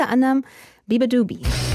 Unter anderem Biba Doobie.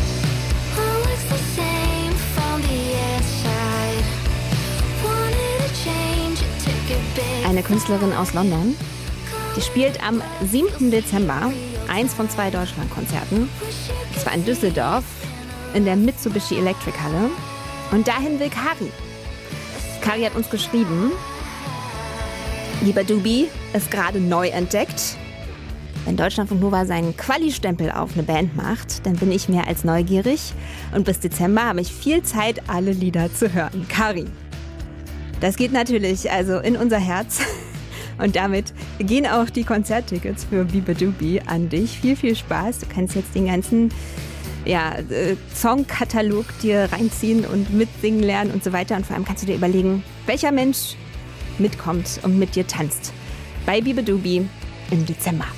Eine Künstlerin aus London. Die spielt am 7. Dezember 1 von 2 Deutschlandkonzerten. Das war in Düsseldorf in der Mitsubishi Electric Halle. Und dahin will Kari. Kari hat uns geschrieben, Biba Doobie ist gerade neu entdeckt. Wenn Deutschlandfunk Nova seinen Quali-Stempel auf eine Band macht, dann bin ich mehr als neugierig. Und bis Dezember habe ich viel Zeit, alle Lieder zu hören. Kari. Das geht natürlich also in unser Herz. Und damit gehen auch die Konzerttickets für Biba Doobie an dich. Viel, viel Spaß. Du kannst jetzt den ganzen Songkatalog dir reinziehen und mitsingen lernen und so weiter. Und vor allem kannst du dir überlegen, welcher Mensch mitkommt und mit dir tanzt. Bei Biba Doobie im Dezember.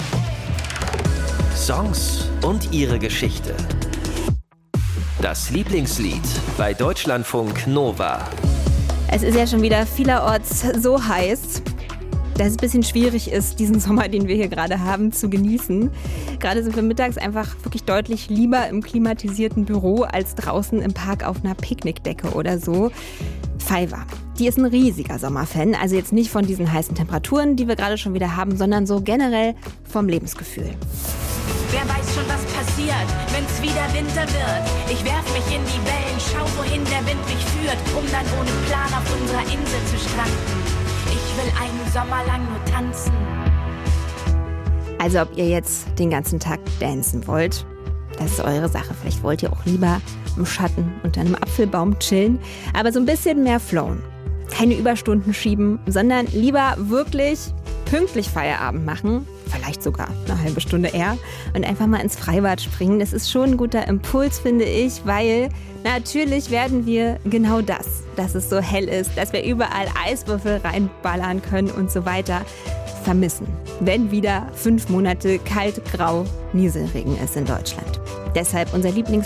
Songs und ihre Geschichte. Das Lieblingslied bei Deutschlandfunk Nova. Es ist ja schon wieder vielerorts so heiß, dass es ein bisschen schwierig ist, diesen Sommer, den wir hier gerade haben, zu genießen. Gerade sind wir mittags einfach wirklich deutlich lieber im klimatisierten Büro als draußen im Park auf einer Picknickdecke oder so. Fiverr, die ist ein riesiger Sommerfan, also jetzt nicht von diesen heißen Temperaturen, die wir gerade schon wieder haben, sondern so generell vom Lebensgefühl. Wer weiß schon, was passiert, wenn's wieder Winter wird. Ich werf mich in die Wellen, schau, wohin der Wind mich führt, um dann ohne Plan auf unserer Insel zu stranden. Ich will einen Sommer lang nur tanzen. Also ob ihr jetzt den ganzen Tag dancen wollt, das ist eure Sache. Vielleicht wollt ihr auch lieber im Schatten unter einem Apfelbaum chillen, aber so ein bisschen mehr flowen. Keine Überstunden schieben, sondern lieber wirklich pünktlich Feierabend machen, vielleicht sogar eine halbe Stunde eher, und einfach mal ins Freibad springen. Das ist schon ein guter Impuls, finde ich, weil natürlich werden wir genau das, dass es so hell ist, dass wir überall Eiswürfel reinballern können und so weiter, vermissen, wenn wieder 5 Monate kalt, grau, Nieselregen ist in Deutschland. Deshalb unser